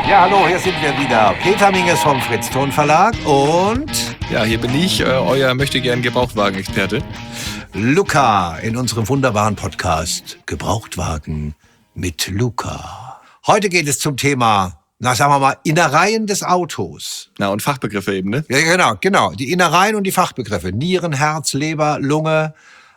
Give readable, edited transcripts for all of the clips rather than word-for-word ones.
Ja, hallo, hier sind wir wieder. Peter Minges vom Fritz-Ton-Verlag und... Ja, hier bin ich, euer möchtegern Gebrauchtwagen-Experte. Luca in unserem wunderbaren Podcast Gebrauchtwagen mit Luca. Heute geht es zum Thema, sagen wir mal, Innereien des Autos. Na, und Fachbegriffe eben, ne? Ja, genau. Die Innereien und die Fachbegriffe. Nieren, Herz, Leber, Lunge,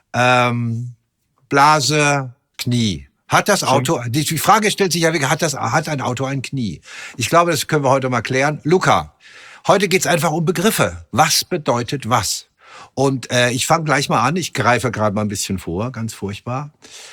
Blase, Knie. Hat das Auto, die Frage stellt sich ja wirklich, hat ein Auto ein Knie? Ich glaube, das können wir heute mal klären. Luca, heute geht's einfach um Begriffe. Was bedeutet was? Und ich fange gleich mal an. Ich greife gerade mal ein bisschen vor, ganz furchtbar.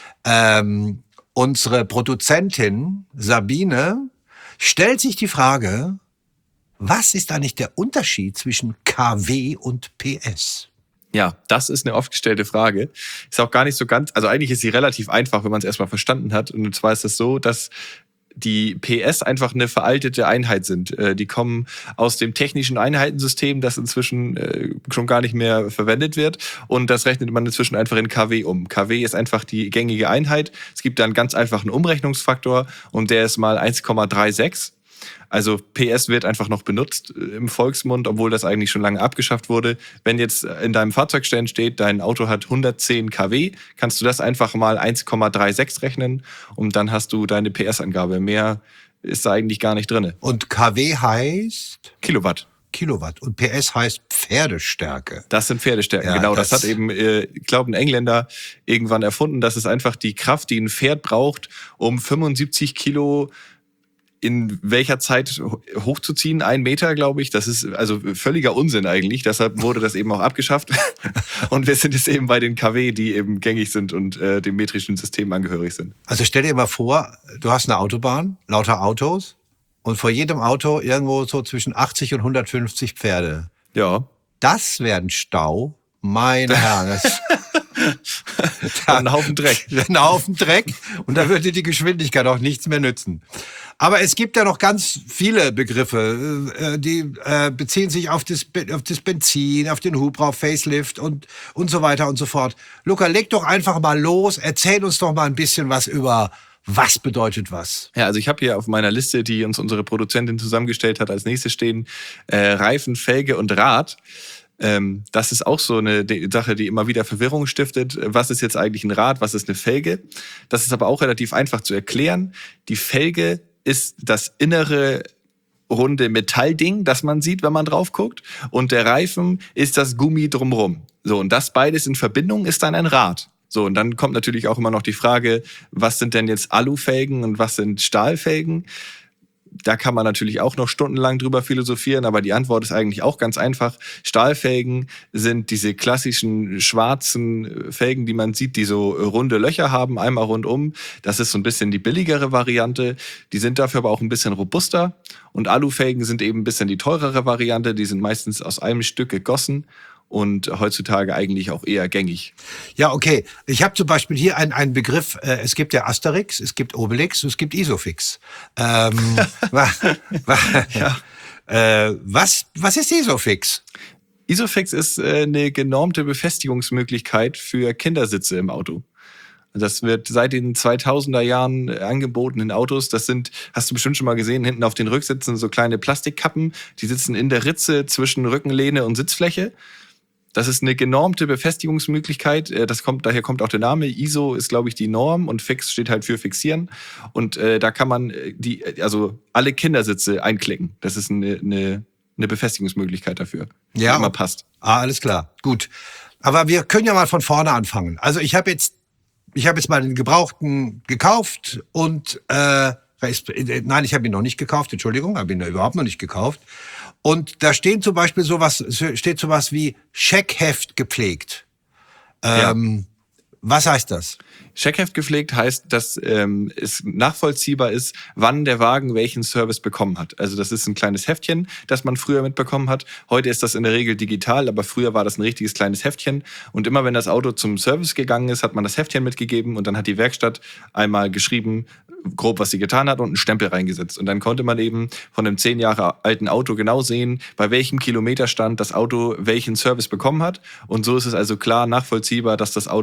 Unsere Produzentin Sabine stellt sich die Frage, was ist eigentlich der Unterschied zwischen kW und PS? Ja, das ist eine oft gestellte Frage. Ist auch gar nicht so ganz, also eigentlich ist sie relativ einfach, wenn man es erstmal verstanden hat. Und zwar ist es so, dass die PS einfach eine veraltete Einheit sind. Die kommen aus dem technischen Einheitensystem, das inzwischen schon gar nicht mehr verwendet wird. Und das rechnet man inzwischen einfach in kW um. kW ist einfach die gängige Einheit. Es gibt da einen ganz einfachen Umrechnungsfaktor und der ist mal 1,36. Also PS wird einfach noch benutzt im Volksmund, obwohl das eigentlich schon lange abgeschafft wurde. Wenn jetzt in deinem Fahrzeugstein steht, dein Auto hat 110 kW, kannst du das einfach mal 1,36 rechnen und dann hast du deine PS-Angabe. Mehr ist da eigentlich gar nicht drin. Und kW heißt? Kilowatt. Und PS heißt Pferdestärke. Das sind Pferdestärken, ja, genau. Das hat eben, ich glaube, ein Engländer irgendwann erfunden. Das ist einfach die Kraft, die ein Pferd braucht, um 75 Kilo in welcher Zeit hochzuziehen? 1 Meter, glaube ich. Das ist also völliger Unsinn eigentlich. Deshalb wurde das eben auch abgeschafft. Und wir sind jetzt eben bei den kW, die eben gängig sind und dem metrischen System angehörig sind. Also stell dir mal vor, du hast eine Autobahn, lauter Autos und vor jedem Auto irgendwo so zwischen 80 und 150 Pferde. Ja. Das wäre ein Stau, meine Herren. Ein Haufen Dreck. Ein Haufen Dreck und da würde die Geschwindigkeit auch nichts mehr nützen. Aber es gibt ja noch ganz viele Begriffe, die beziehen sich auf das Benzin, auf den Hubraum, Facelift und so weiter und so fort. Luca, leg doch einfach mal los, erzähl uns doch mal ein bisschen was über was bedeutet was. Ja, also ich habe hier auf meiner Liste, die uns unsere Produzentin zusammengestellt hat, als nächstes stehen Reifen, Felge und Rad. Das ist auch so eine Sache, die immer wieder Verwirrung stiftet. Was ist jetzt eigentlich ein Rad? Was ist eine Felge? Das ist aber auch relativ einfach zu erklären. Die Felge ist das innere runde Metallding, das man sieht, wenn man drauf guckt. Und der Reifen ist das Gummi drumrum. So, und das beides in Verbindung ist dann ein Rad. So, und dann kommt natürlich auch immer noch die Frage, was sind denn jetzt Alufelgen und was sind Stahlfelgen? Da kann man natürlich auch noch stundenlang drüber philosophieren, aber die Antwort ist eigentlich auch ganz einfach. Stahlfelgen sind diese klassischen schwarzen Felgen, die man sieht, die so runde Löcher haben, einmal rundum. Das ist so ein bisschen die billigere Variante. Die sind dafür aber auch ein bisschen robuster. Und Alufelgen sind eben ein bisschen die teurere Variante. Die sind meistens aus einem Stück gegossen und heutzutage eigentlich auch eher gängig. Ja, okay. Ich habe zum Beispiel hier einen Begriff, es gibt ja Asterix, es gibt Obelix, es gibt Isofix. Was ist Isofix? Isofix ist eine genormte Befestigungsmöglichkeit für Kindersitze im Auto. Das wird seit den 2000er Jahren angeboten in Autos. Das sind, hast du bestimmt schon mal gesehen, hinten auf den Rücksitzen so kleine Plastikkappen. Die sitzen in der Ritze zwischen Rückenlehne und Sitzfläche. Das ist eine genormte Befestigungsmöglichkeit. Daher kommt auch der Name. ISO ist, glaube ich, die Norm und Fix steht halt für fixieren. Und da kann man alle Kindersitze einklicken. Das ist eine Befestigungsmöglichkeit dafür, die immer passt. Alles klar, gut. Aber wir können ja mal von vorne anfangen. Also ich habe jetzt mal den Gebrauchten gekauft und nein, ich habe ihn noch nicht gekauft. Entschuldigung, habe ihn überhaupt noch nicht gekauft. Und da steht zum Beispiel sowas wie Scheckheft gepflegt. Was heißt das? Scheckheft gepflegt heißt, dass es nachvollziehbar ist, wann der Wagen welchen Service bekommen hat. Also das ist ein kleines Heftchen, das man früher mitbekommen hat. Heute ist das in der Regel digital, aber früher war das ein richtiges kleines Heftchen. Und immer wenn das Auto zum Service gegangen ist, hat man das Heftchen mitgegeben und dann hat die Werkstatt einmal geschrieben, grob, was sie getan hat und einen Stempel reingesetzt. Und dann konnte man eben von einem 10 Jahre alten Auto genau sehen, bei welchem Kilometerstand das Auto welchen Service bekommen hat. Und so ist es also klar nachvollziehbar, dass das Auto immer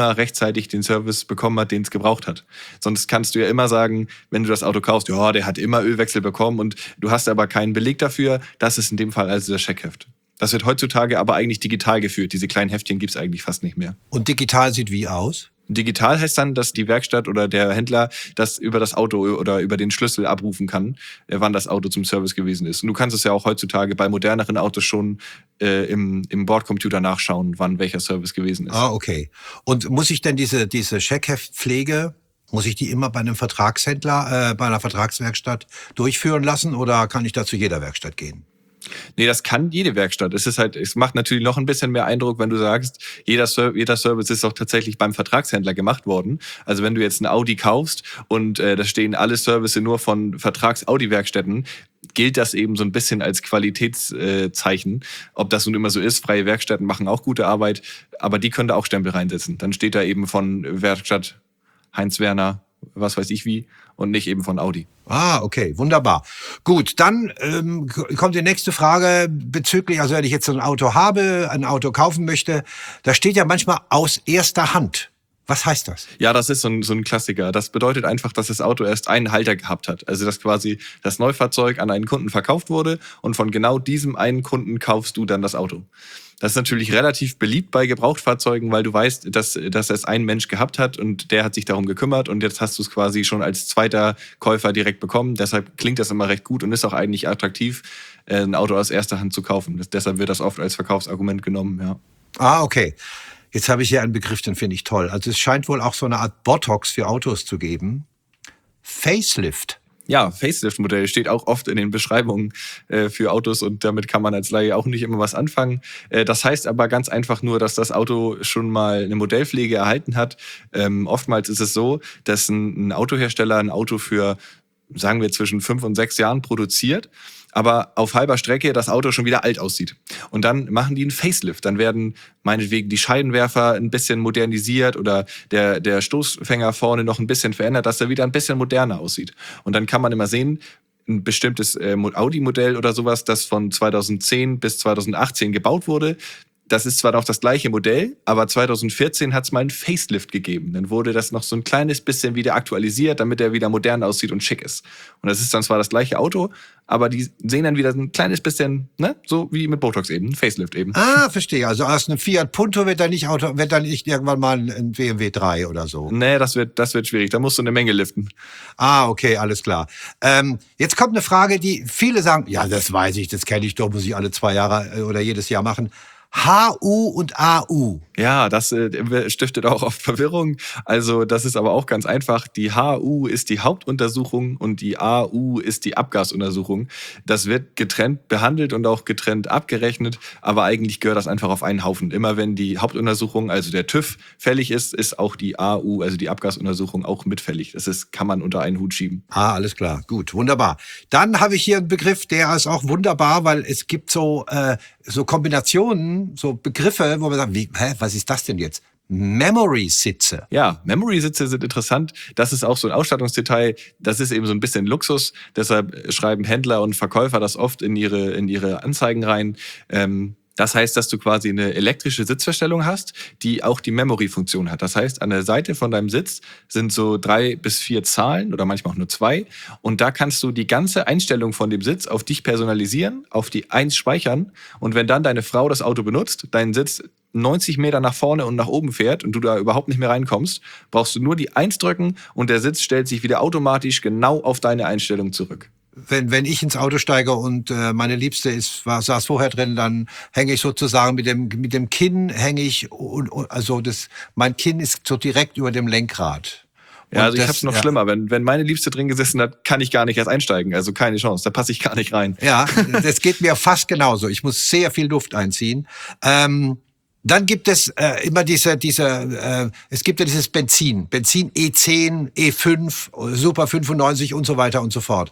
immer rechtzeitig den Service bekommen hat, den es gebraucht hat. Sonst kannst du ja immer sagen, wenn du das Auto kaufst, ja, der hat immer Ölwechsel bekommen und du hast aber keinen Beleg dafür. Das ist in dem Fall also das Checkheft. Das wird heutzutage aber eigentlich digital geführt. Diese kleinen Heftchen gibt es eigentlich fast nicht mehr. Und digital sieht wie aus? Digital heißt dann, dass die Werkstatt oder der Händler das über das Auto oder über den Schlüssel abrufen kann, wann das Auto zum Service gewesen ist. Und du kannst es ja auch heutzutage bei moderneren Autos schon im Bordcomputer nachschauen, wann welcher Service gewesen ist. Ah, okay. Und muss ich denn diese Checkheftpflege, muss ich die immer bei einem Vertragshändler, bei einer Vertragswerkstatt durchführen lassen oder kann ich da zu jeder Werkstatt gehen? Nee, das kann jede Werkstatt. Es macht natürlich noch ein bisschen mehr Eindruck, wenn du sagst, jeder Service ist auch tatsächlich beim Vertragshändler gemacht worden. Also wenn du jetzt ein Audi kaufst und da stehen alle Services nur von Vertrags-Audi-Werkstätten, gilt das eben so ein bisschen als Qualitätszeichen. Ob das nun immer so ist, freie Werkstätten machen auch gute Arbeit, aber die können da auch Stempel reinsetzen. Dann steht da eben von Werkstatt Heinz Werner, was weiß ich wie, und nicht eben von Audi. Ah, okay, wunderbar. Gut, dann kommt die nächste Frage bezüglich, also wenn ich jetzt so ein Auto habe, ein Auto kaufen möchte, da steht ja manchmal aus erster Hand. Was heißt das? Ja, das ist so ein Klassiker. Das bedeutet einfach, dass das Auto erst einen Halter gehabt hat. Also dass quasi das Neufahrzeug an einen Kunden verkauft wurde und von genau diesem einen Kunden kaufst du dann das Auto. Das ist natürlich relativ beliebt bei Gebrauchtfahrzeugen, weil du weißt, dass es ein Mensch gehabt hat und der hat sich darum gekümmert und jetzt hast du es quasi schon als zweiter Käufer direkt bekommen. Deshalb klingt das immer recht gut und ist auch eigentlich attraktiv, ein Auto aus erster Hand zu kaufen. Deshalb wird das oft als Verkaufsargument genommen, ja. Ah, okay. Jetzt habe ich hier einen Begriff, den finde ich toll. Also es scheint wohl auch so eine Art Botox für Autos zu geben. Facelift. Ja, Facelift-Modell steht auch oft in den Beschreibungen für Autos und damit kann man als Laie auch nicht immer was anfangen. Das heißt aber ganz einfach nur, dass das Auto schon mal eine Modellpflege erhalten hat. Oftmals ist es so, dass ein Autohersteller ein Auto für, sagen wir, zwischen 5 und 6 Jahren produziert, aber auf halber Strecke das Auto schon wieder alt aussieht. Und dann machen die einen Facelift. Dann werden meinetwegen die Scheinwerfer ein bisschen modernisiert oder der Stoßfänger vorne noch ein bisschen verändert, dass er wieder ein bisschen moderner aussieht. Und dann kann man immer sehen, ein bestimmtes Audi-Modell oder sowas, das von 2010 bis 2018 gebaut wurde. Das ist zwar noch das gleiche Modell, aber 2014 hat es mal einen Facelift gegeben. Dann wurde das noch so ein kleines bisschen wieder aktualisiert, damit er wieder modern aussieht und schick ist. Und das ist dann zwar das gleiche Auto, aber die sehen dann wieder ein kleines bisschen, ne, so wie mit Botox eben, ein Facelift eben. Ah, verstehe. Also aus einem Fiat Punto wird dann nicht irgendwann mal ein BMW 3 oder so. Nee, das wird schwierig. Da musst du eine Menge liften. Ah, okay, alles klar. Jetzt kommt eine Frage, die viele sagen, ja, das weiß ich, das kenne ich doch, muss ich alle 2 Jahre oder jedes Jahr machen. HU und AU. Ja, das stiftet auch oft Verwirrung. Also das ist aber auch ganz einfach. Die HU ist die Hauptuntersuchung und die AU ist die Abgasuntersuchung. Das wird getrennt behandelt und auch getrennt abgerechnet, aber eigentlich gehört das einfach auf einen Haufen. Immer wenn die Hauptuntersuchung, also der TÜV, fällig ist, ist auch die AU, also die Abgasuntersuchung, auch mitfällig. Kann man unter einen Hut schieben. Ah, alles klar. Gut, wunderbar. Dann habe ich hier einen Begriff, der ist auch wunderbar, weil es gibt so Kombinationen, so Begriffe, wo man sagt, was ist das denn jetzt? Memory-Sitze. Ja, Memory-Sitze sind interessant. Das ist auch so ein Ausstattungsdetail. Das ist eben so ein bisschen Luxus. Deshalb schreiben Händler und Verkäufer das oft in ihre Anzeigen rein. Das heißt, dass du quasi eine elektrische Sitzverstellung hast, die auch die Memory-Funktion hat. Das heißt, an der Seite von deinem Sitz sind so 3 bis 4 Zahlen oder manchmal auch nur 2. Und da kannst du die ganze Einstellung von dem Sitz auf dich personalisieren, auf die 1 speichern. Und wenn dann deine Frau das Auto benutzt, deinen Sitz 90 Meter nach vorne und nach oben fährt und du da überhaupt nicht mehr reinkommst, brauchst du nur die 1 drücken und der Sitz stellt sich wieder automatisch genau auf deine Einstellung zurück. Wenn ich ins Auto steige und meine Liebste saß vorher drin, dann hänge ich sozusagen mit dem Kinn mein Kinn ist so direkt über dem Lenkrad. Ja, also ich hab's noch schlimmer. Wenn meine Liebste drin gesessen hat, kann ich gar nicht erst einsteigen. Also keine Chance, da passe ich gar nicht rein. Ja, das geht mir fast genauso. Ich muss sehr viel Luft einziehen. Dann gibt es immer es gibt ja dieses Benzin E10, E5, Super 95 und so weiter und so fort.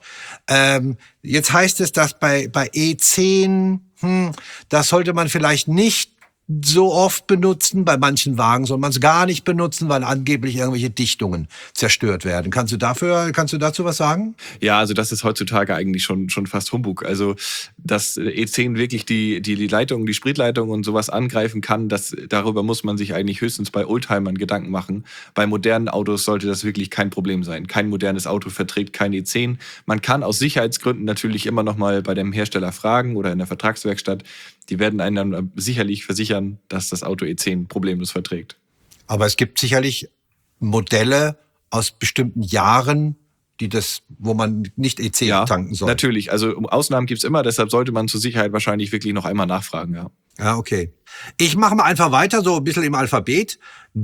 Jetzt heißt es, dass bei E10, das sollte man vielleicht nicht so oft benutzen. Bei manchen Wagen soll man es gar nicht benutzen, weil angeblich irgendwelche Dichtungen zerstört werden. Kannst du dazu was sagen? Ja, also das ist heutzutage eigentlich schon fast Humbug. Also, dass E10 wirklich die Leitung, die Spritleitung und sowas angreifen kann, darüber muss man sich eigentlich höchstens bei Oldtimern Gedanken machen. Bei modernen Autos sollte das wirklich kein Problem sein. Kein modernes Auto verträgt kein E10. Man kann aus Sicherheitsgründen natürlich immer noch mal bei dem Hersteller fragen oder in der Vertragswerkstatt. Die werden einen dann sicherlich versichern, dass das Auto E10 problemlos verträgt. Aber es gibt sicherlich Modelle aus bestimmten Jahren, wo man nicht E10 tanken soll. Natürlich. Also Ausnahmen gibt's immer, deshalb sollte man zur Sicherheit wahrscheinlich wirklich noch einmal nachfragen, ja. Ja, okay. Ich mache mal einfach weiter, so ein bisschen im Alphabet.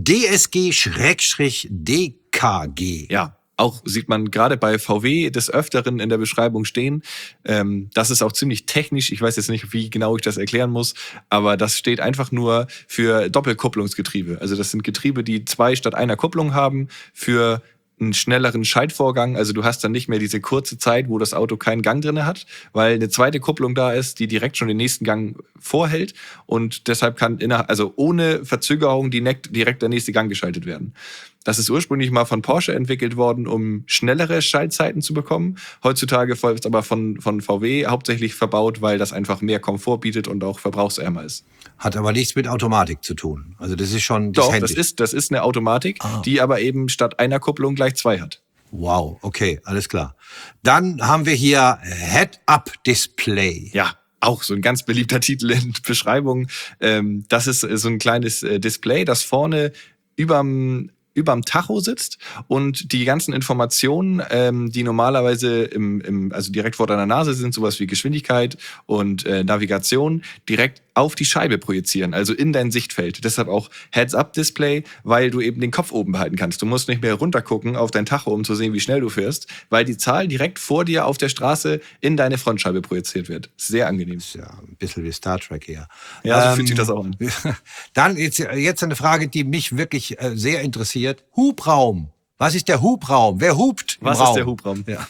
DSG-DKG. Ja. Auch sieht man gerade bei VW des Öfteren in der Beschreibung stehen. Das ist auch ziemlich technisch. Ich weiß jetzt nicht, wie genau ich das erklären muss, aber das steht einfach nur für Doppelkupplungsgetriebe. Also das sind Getriebe, die 2 statt einer Kupplung haben für einen schnelleren Schaltvorgang. Also du hast dann nicht mehr diese kurze Zeit, wo das Auto keinen Gang drin hat, weil eine zweite Kupplung da ist, die direkt schon den nächsten Gang vorhält und deshalb kann ohne Verzögerung direkt der nächste Gang geschaltet werden. Das ist ursprünglich mal von Porsche entwickelt worden, um schnellere Schaltzeiten zu bekommen. Heutzutage wird es aber von VW hauptsächlich verbaut, weil das einfach mehr Komfort bietet und auch verbrauchsärmer ist. Hat aber nichts mit Automatik zu tun. Also das ist schon Doch, das ist eine Automatik, die aber eben statt einer Kupplung gleich 2 hat. Wow, okay, alles klar. Dann haben wir hier Head-Up-Display. Ja. Auch so ein ganz beliebter Titel in Beschreibung. Das ist so ein kleines Display, das vorne überm Tacho sitzt und die ganzen Informationen, die normalerweise also direkt vor deiner Nase sind, sowas wie Geschwindigkeit und Navigation, direkt auf die Scheibe projizieren, also in dein Sichtfeld. Deshalb auch Heads-Up-Display, weil du eben den Kopf oben behalten kannst. Du musst nicht mehr runtergucken auf dein Tacho, um zu sehen, wie schnell du fährst, weil die Zahl direkt vor dir auf der Straße in deine Frontscheibe projiziert wird. Sehr angenehm. Das ist ja ein bisschen wie Star Trek hier. Ja, so fühlt sich das auch an. Dann jetzt eine Frage, die mich wirklich sehr interessiert. Hubraum. Was ist der Hubraum? Wer hupt im Raum? Was ist der Hubraum? Ja.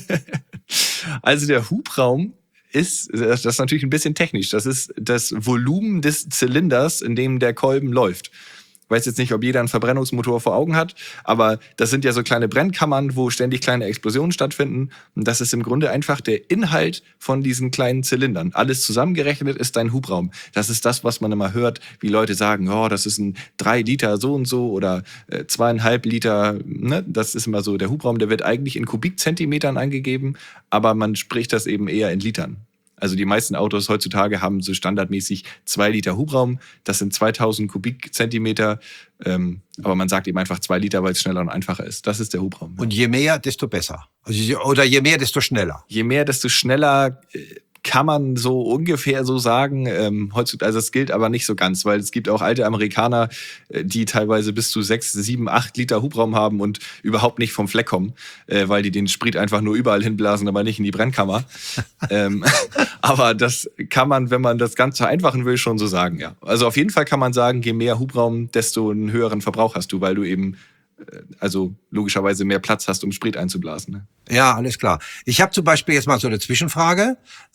Also der Hubraum das ist natürlich ein bisschen technisch. Das ist das Volumen des Zylinders, in dem der Kolben läuft. Ich weiß jetzt nicht, ob jeder einen Verbrennungsmotor vor Augen hat, aber das sind ja so kleine Brennkammern, wo ständig kleine Explosionen stattfinden. Und das ist im Grunde einfach der Inhalt von diesen kleinen Zylindern. Alles zusammengerechnet ist dein Hubraum. Das ist das, was man immer hört, wie Leute sagen, das ist ein 3 Liter so und so oder 2,5 Liter. Ne? Das ist immer so der Hubraum. Der wird eigentlich in Kubikzentimetern angegeben, aber man spricht das eben eher in Litern. Also die meisten Autos heutzutage haben so standardmäßig 2 Liter Hubraum. Das sind 2000 Kubikzentimeter. Aber man sagt eben einfach 2 Liter, weil es schneller und einfacher ist. Das ist der Hubraum. Und je mehr, desto besser. Oder je mehr, desto schneller. Je mehr, desto schneller kann man so ungefähr so sagen. Heutzutage, also es gilt aber nicht so ganz, weil es gibt auch alte Amerikaner, die teilweise bis zu 6, 7, 8 Liter Hubraum haben und überhaupt nicht vom Fleck kommen, weil die den Sprit einfach nur überall hinblasen, aber nicht in die Brennkammer. Aber das kann man, wenn man das Ganze vereinfachen will, schon so sagen, ja. Also auf jeden Fall kann man sagen, je mehr Hubraum, desto einen höheren Verbrauch hast du, weil du eben logischerweise mehr Platz hast, um Sprit einzublasen. Ne? Ja, alles klar. Ich habe zum Beispiel jetzt mal so eine Zwischenfrage.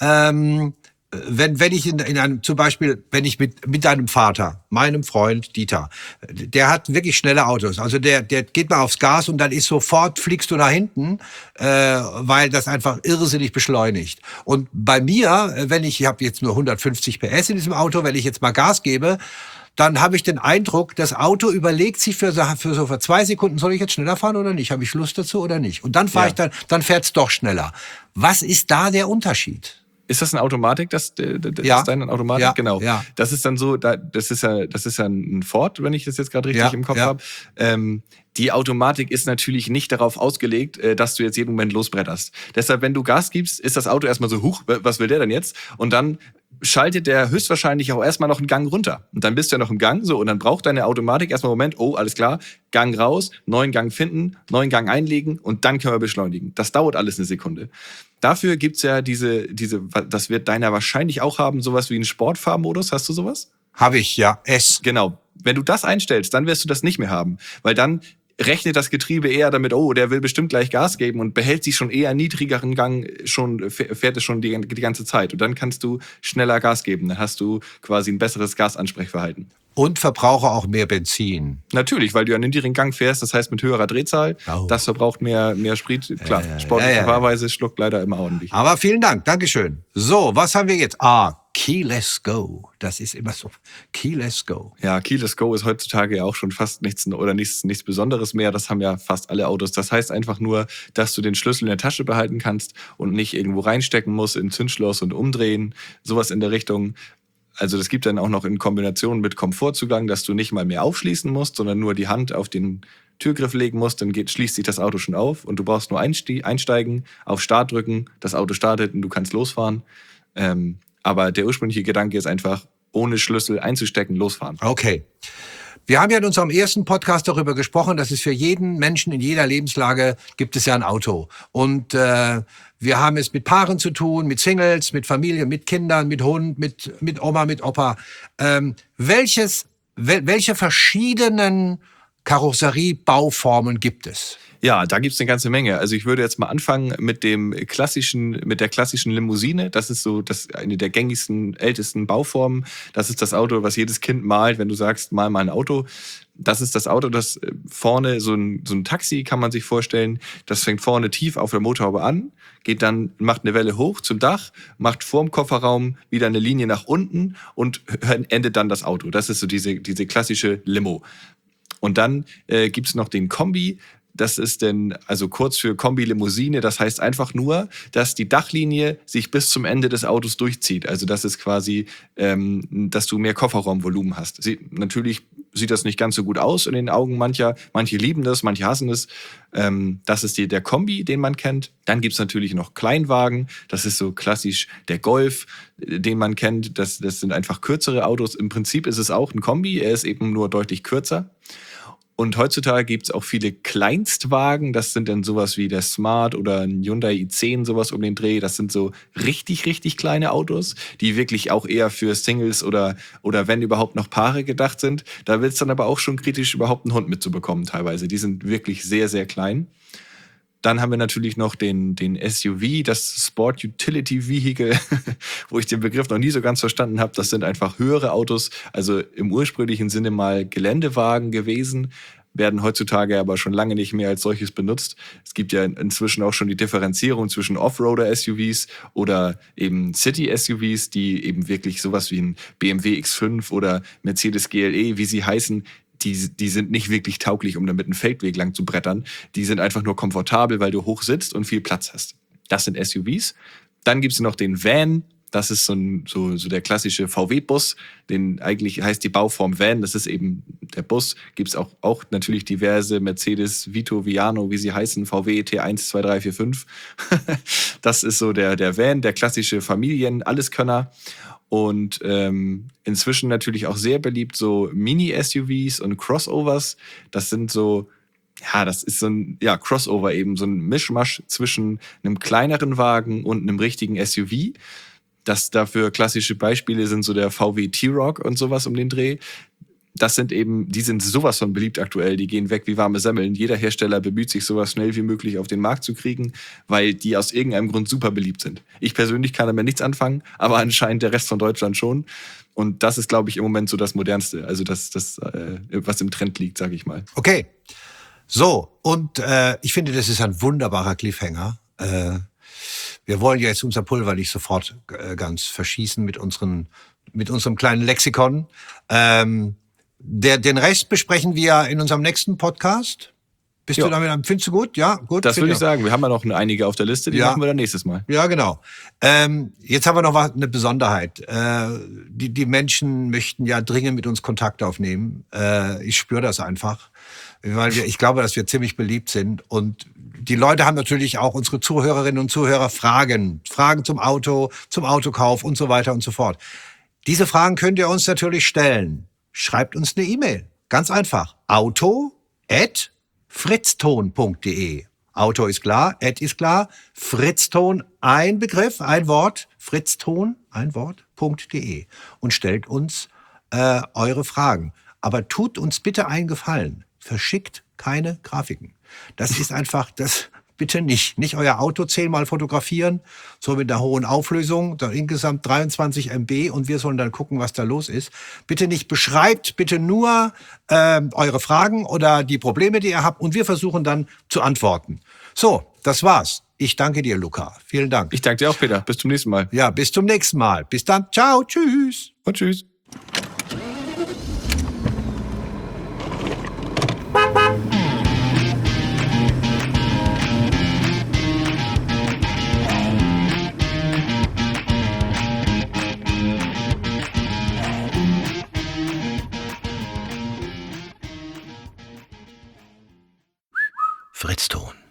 Wenn ich wenn ich mit deinem Vater, meinem Freund Dieter, der hat wirklich schnelle Autos. Also der geht mal aufs Gas und dann ist sofort, fliegst du nach hinten, weil das einfach irrsinnig beschleunigt. Und bei mir, ich habe jetzt nur 150 PS in diesem Auto, wenn ich jetzt mal Gas gebe, dann habe ich den Eindruck, das Auto überlegt sich für 2 Sekunden, soll ich jetzt schneller fahren oder nicht? Habe ich Lust dazu oder nicht? Und dann dann fährt's doch schneller. Was ist da der Unterschied? Ist das eine Automatik? Das Ja. ist deine Automatik? Ja. Genau. Ja. Das ist dann so, das ist ja ein Ford, wenn ich das jetzt gerade richtig im Kopf habe. Die Automatik ist natürlich nicht darauf ausgelegt, dass du jetzt jeden Moment losbretterst. Deshalb, wenn du Gas gibst, ist das Auto erstmal so, was will der denn jetzt? Und dann schaltet der höchstwahrscheinlich auch erstmal noch einen Gang runter. Und dann bist du ja noch im Gang, so, und dann braucht deine Automatik erstmal einen Moment, alles klar, Gang raus, neuen Gang finden, neuen Gang einlegen und dann können wir beschleunigen. Das dauert alles eine Sekunde. Dafür gibt's ja das wird deiner wahrscheinlich auch haben, sowas wie einen Sportfahrmodus. Hast du sowas? Habe ich, ja. S. Genau. Wenn du das einstellst, dann wirst du das nicht mehr haben. Weil dann rechnet das Getriebe eher damit, oh, der will bestimmt gleich Gas geben und behält sich schon eher niedrigeren Gang, fährt es schon die ganze Zeit. Und dann kannst du schneller Gas geben. Dann hast du quasi ein besseres Gasansprechverhalten. Und verbrauche auch mehr Benzin. Natürlich, weil du einen niedrigen Gang fährst, das heißt mit höherer Drehzahl, das verbraucht mehr Sprit. Klar, sportliche Fahrweise schluckt leider immer ordentlich. Aber vielen Dank, Dankeschön. So, was haben wir jetzt? Keyless Go. Das ist immer so. Keyless Go. Ja, Keyless Go ist heutzutage ja auch schon fast nichts Besonderes mehr. Das haben ja fast alle Autos. Das heißt einfach nur, dass du den Schlüssel in der Tasche behalten kannst und nicht irgendwo reinstecken musst in Zündschloss und umdrehen. Sowas in der Richtung. Also das gibt dann auch noch in Kombination mit Komfortzugang, dass du nicht mal mehr aufschließen musst, sondern nur die Hand auf den Türgriff legen musst, dann schließt sich das Auto schon auf und du brauchst nur einsteigen, auf Start drücken, das Auto startet und du kannst losfahren. Aber der ursprüngliche Gedanke ist einfach, ohne Schlüssel einzustecken, losfahren. Okay. Wir haben ja in unserem ersten Podcast darüber gesprochen, dass es für jeden Menschen in jeder Lebenslage gibt es ja ein Auto. Und wir haben es mit Paaren zu tun, mit Singles, mit Familie, mit Kindern, mit Hund, mit Oma, mit Opa. Welche verschiedenen Karosseriebauformen gibt es? Ja, da gibt's eine ganze Menge. Also ich würde jetzt mal anfangen mit der klassischen Limousine. Das ist so eine der gängigsten, ältesten Bauformen. Das ist das Auto, was jedes Kind malt, wenn du sagst, mal ein Auto. Das ist das Auto, das vorne, so ein Taxi kann man sich vorstellen. Das fängt vorne tief auf der Motorhaube an, macht eine Welle hoch zum Dach, macht vorm Kofferraum wieder eine Linie nach unten und endet dann das Auto. Das ist so diese klassische Limo. Und dann gibt's noch den Kombi. Das ist also kurz für Kombi-Limousine. Das heißt einfach nur, dass die Dachlinie sich bis zum Ende des Autos durchzieht. Also das ist quasi, dass du mehr Kofferraumvolumen hast. Natürlich sieht das nicht ganz so gut aus in den Augen mancher. Manche lieben das, manche hassen es. Das ist der Kombi, den man kennt. Dann gibt's natürlich noch Kleinwagen. Das ist so klassisch der Golf, den man kennt. Das sind einfach kürzere Autos. Im Prinzip ist es auch ein Kombi. Er ist eben nur deutlich kürzer. Und heutzutage gibt's auch viele Kleinstwagen. Das sind dann sowas wie der Smart oder ein Hyundai i10, sowas um den Dreh. Das sind so richtig, richtig kleine Autos, die wirklich auch eher für Singles oder wenn überhaupt noch Paare gedacht sind. Da wird's dann aber auch schon kritisch, überhaupt einen Hund mitzubekommen teilweise. Die sind wirklich sehr, sehr klein. Dann haben wir natürlich noch den SUV, das Sport Utility Vehicle, wo ich den Begriff noch nie so ganz verstanden habe. Das sind einfach höhere Autos, also im ursprünglichen Sinne mal Geländewagen gewesen, werden heutzutage aber schon lange nicht mehr als solches benutzt. Es gibt ja inzwischen auch schon die Differenzierung zwischen Offroader-SUVs oder eben City-SUVs, die eben wirklich sowas wie ein BMW X5 oder Mercedes GLE, wie sie heißen, die sind nicht wirklich tauglich, um damit einen Feldweg lang zu brettern. Die sind einfach nur komfortabel, weil du hoch sitzt und viel Platz hast. Das sind SUVs. Dann gibt es noch den Van. Das ist so der klassische VW-Bus. Eigentlich heißt die Bauform Van. Das ist eben der Bus. Gibt es auch natürlich diverse Mercedes, Vito, Viano, wie sie heißen, VW T1, 2, 3, 4, 5. Das ist so der Van, der klassische Alleskönner. Und inzwischen natürlich auch sehr beliebt so Mini-SUVs und Crossovers. Das ist so ein Crossover eben, so ein Mischmasch zwischen einem kleineren Wagen und einem richtigen SUV. Das dafür klassische Beispiele sind so der VW T-Roc und sowas um den Dreh. Die sind sowas von beliebt aktuell, die gehen weg wie warme Semmeln. Jeder Hersteller bemüht sich, sowas schnell wie möglich auf den Markt zu kriegen, weil die aus irgendeinem Grund super beliebt sind. Ich persönlich kann damit nichts anfangen, aber anscheinend der Rest von Deutschland schon. Und das ist, glaube ich, im Moment so das Modernste, also das was im Trend liegt, sage ich mal. Okay, so, und ich finde, das ist ein wunderbarer Cliffhanger. Wir wollen ja jetzt unser Pulver nicht sofort ganz verschießen mit unserem kleinen Lexikon. Den Rest besprechen wir in unserem nächsten Podcast. Du damit, findest du gut? Ja, gut. Das würde ich sagen. Wir haben ja noch einige auf der Liste, die machen wir dann nächstes Mal. Ja, genau. Jetzt haben wir noch eine Besonderheit. Die Menschen möchten ja dringend mit uns Kontakt aufnehmen. Ich spüre das einfach, weil ich glaube, dass wir ziemlich beliebt sind. Und die Leute haben natürlich auch, unsere Zuhörerinnen und Zuhörer, Fragen zum Auto, zum Autokauf und so weiter und so fort. Diese Fragen könnt ihr uns natürlich stellen. Schreibt uns eine E-Mail. Ganz einfach. auto@fritzton.de. Auto ist klar, ist klar. Fritzton, ein Begriff, ein Wort. Fritzton, ein Wort.de. Und stellt uns eure Fragen. Aber tut uns bitte einen Gefallen. verschickt keine Grafiken. Das ist einfach, das bitte nicht. Nicht euer Auto 10-mal fotografieren, so mit einer hohen Auflösung, dann insgesamt 23 MB und wir sollen dann gucken, was da los ist. Bitte nicht, beschreibt bitte nur eure Fragen oder die Probleme, die ihr habt und wir versuchen dann zu antworten. So, das war's. Ich danke dir, Luca. Vielen Dank. Ich danke dir auch, Peter. Bis zum nächsten Mal. Ja, bis zum nächsten Mal. Bis dann. Ciao, tschüss. Und tschüss. Fritzton.